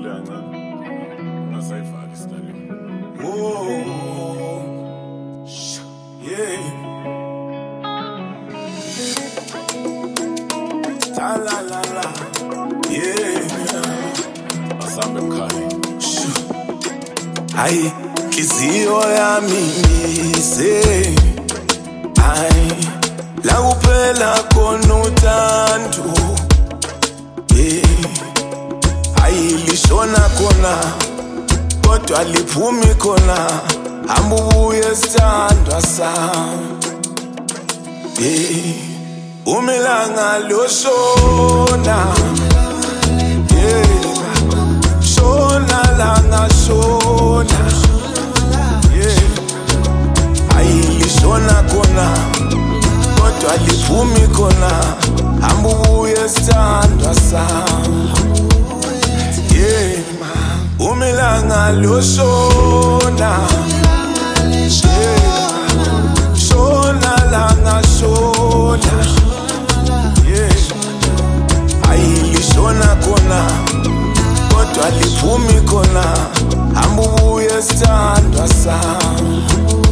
Ay, kizio ya mingise. Ay, la kuphela khona uthando. Ay, lishona khona kodwa liphumi khona. Hamba ubuye sithandwa sami. Umilanga loshona. Shona langa shona. Ayilishona khona kodwa liphumi khona. Hamba ubuye sithandwa sami. Umilanga loshona. Shona langa shona. Ayilishona khona kodwa liphumi khona. Hamba ubuye sithandwa sami.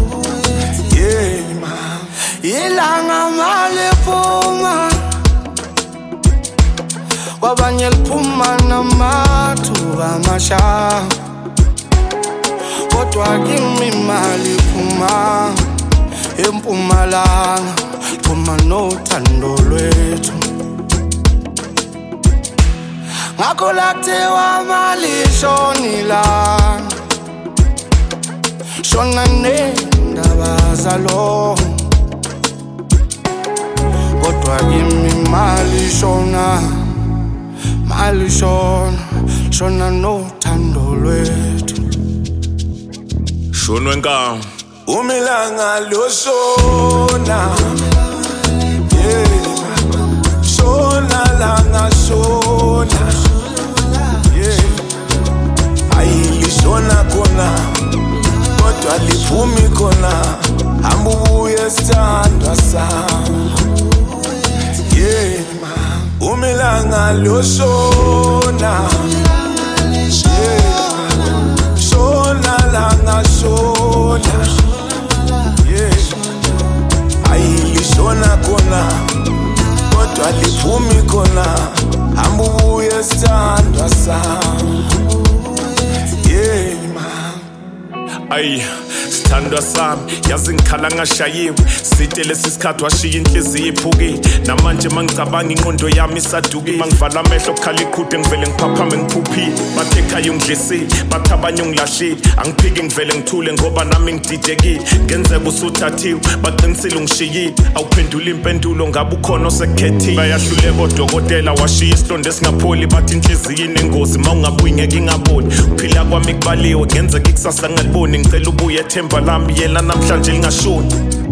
Ilanga maliphuma kwabanye liphuma namathuba amasha, kodwa kimi maliphuma eMpumalanga, liphuma nothando lwethu. Ngakho lakuthiwa malishonilanga, shona nendaba zalo, kodwa kimi malishona, shona nothando lwethu. Shonwe nkama Umilanga loshona. Shona langa shona. Ayilishona khona kodwa liphumi khona. Hamba ubuye sithandwa sami. Umilanga loshona. Shona langa shona. Ayilishona khona kodwa liphumi khona. Hamba ubuye sithandwa sami. Ay, sithandwa sami, yazi ngikhala ngashayiwe. Sithe lesi sikhathi washiya inhliziyo iphukile. Namanje mangicabanga ingqondo yami isadukile. Mangivala amehlo kukhala iqhude ngivele ngiphaphame ngiphuphile. Bathe ekhaya ungidlisile, bathi abanye ungilahlile. Angiphiki ngivele ngithule ngoba nami ngididekile. Ngenzeka usuthathiwe, baqinisile ungishiyile. Awuphendula impendulo ngabe ukhona osekukhethile. Bayahluleka odokotela washiya isilonda esingapholi. Bathi inhliziyo inengozi mawungabuyi ngeke ingaboni. Ukuphila kwami kubaliwe ngenzeka ikusasa ngaliboni. Ngicela ubuye ethemba lami yela namhlanje lingashoni.